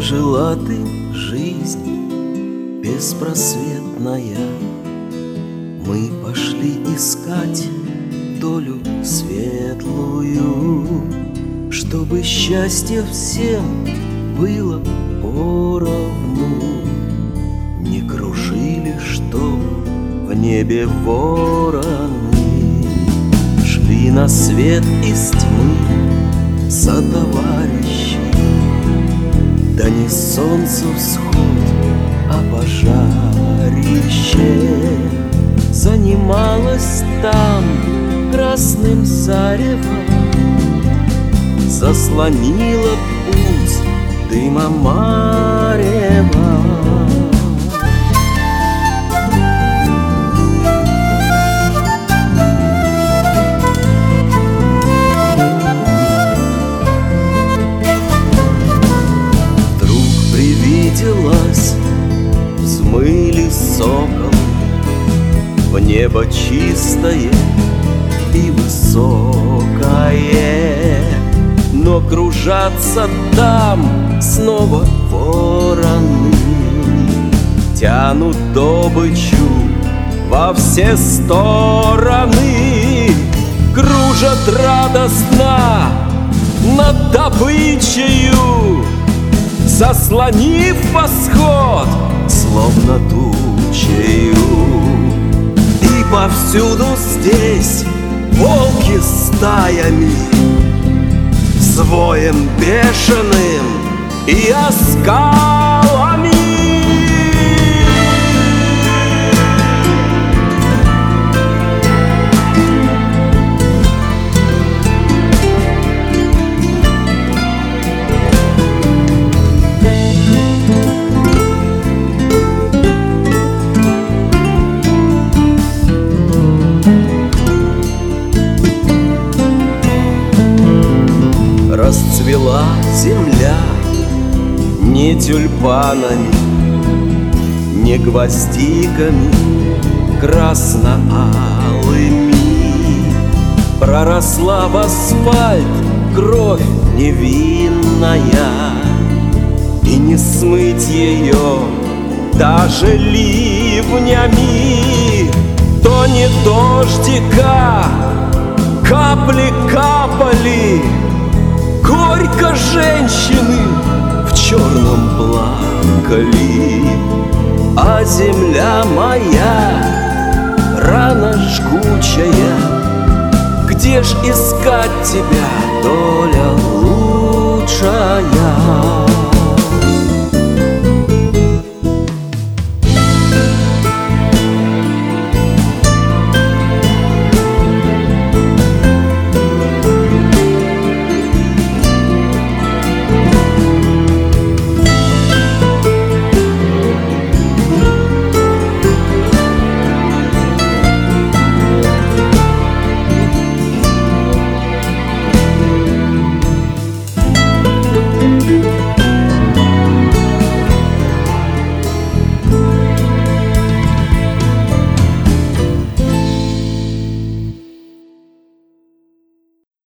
Прожила ты жизнь беспросветная, мы пошли искать долю светлую, чтобы счастье всем было поровну. Не кружили, что в небе вороны, шли на свет из тьмы сотоварищи. Да не солнцу всход, а пожарище занималось там красным заревом, заслонило путь дыма марева. Привиделась, взмыли соколы в небо чистое и высокое, но кружатся там снова вороны, тянут добычу во все стороны, кружат радостно над добычею, заслонив восход, словно тучею. И повсюду здесь волки стаями, с воем бешеным и оскалами. Расцвела земля не тюльпанами, не гвоздиками красно-алыми. Проросла в асфальт кровь невинная, и не смыть ее даже ливнями. То не дождика капли капали, горько женщины в черном плакали. А земля моя, рана жгучая, где ж искать тебя, доля лучшая?